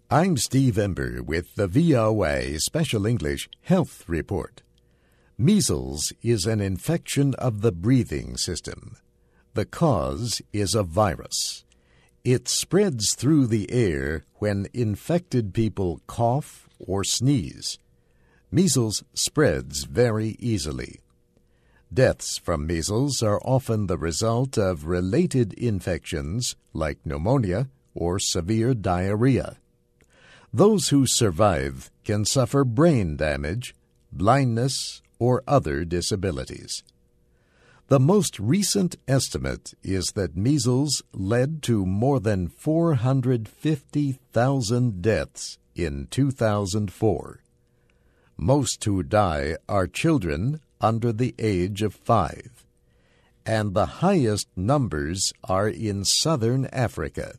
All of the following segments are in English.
I'm Steve Ember with the VOA Special English Health Report. Measles is an infection of the breathing system. The cause is a virus. It spreads through the air when infected people cough or sneeze. Measles spreads very easily. Deaths from measles are often the result of related infections like pneumonia or severe diarrhea. Those who survive can suffer brain damage, blindness, or other disabilities. The most recent estimate is that measles led to more than 450,000 deaths in 2004. Most who die are children under the age of 5, and the highest numbers are in southern Africa.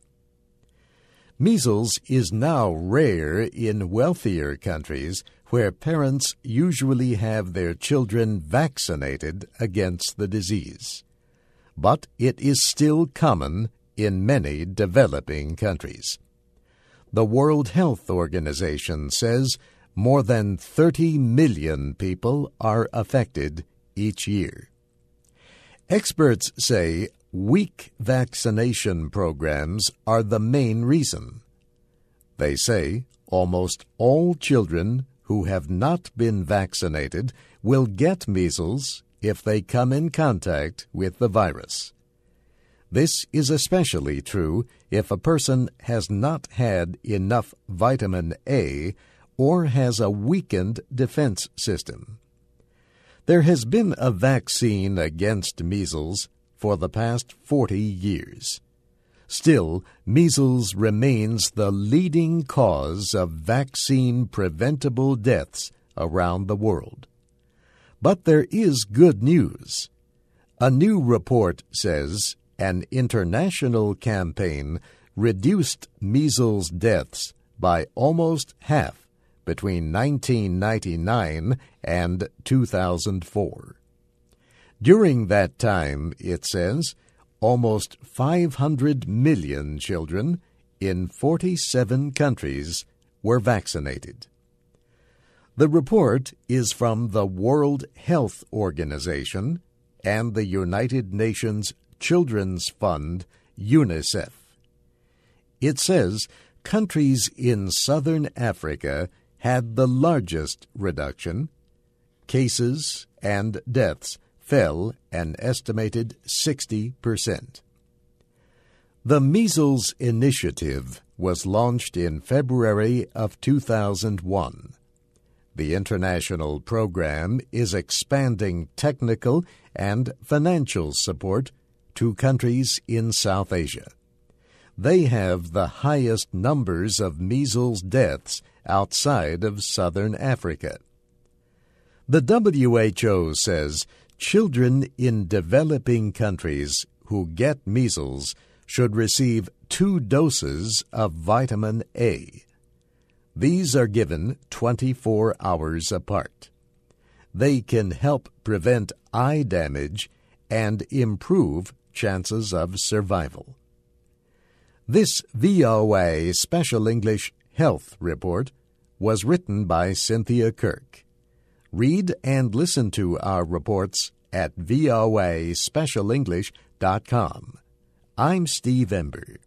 Measles is now rare in wealthier countries where parents usually have their children vaccinated against the disease. But it is still common in many developing countries. The World Health Organization says more than 30 million people are affected each year. Experts say weak vaccination programs are the main reason. They say almost all children who have not been vaccinated will get measles if they come in contact with the virus. This is especially true if a person has not had enough vitamin A or has a weakened defense system. There has been a vaccine against measles for the past 40 years. Still, measles remains the leading cause of vaccine-preventable deaths around the world. But there is good news. A new report says an international campaign reduced measles deaths by almost half between 1999 and 2004. During that time, it says, almost 500 million children in 47 countries were vaccinated. The report is from the World Health Organization and the United Nations Children's Fund, UNICEF. It says countries in southern Africa had the largest reduction. Cases and deaths fell an estimated 60%. The Measles Initiative was launched in February of 2001. The international program is expanding technical and financial support to countries in South Asia. They have the highest numbers of measles deaths outside of southern Africa. The WHO says children in developing countries who get measles should receive 2 doses of vitamin A. These are given 24 hours apart. They can help prevent eye damage and improve chances of survival. This VOA Special English Health Report was written by Cynthia Kirk. Read and listen to our reports at voaspecialenglish.com. I'm Steve Ember.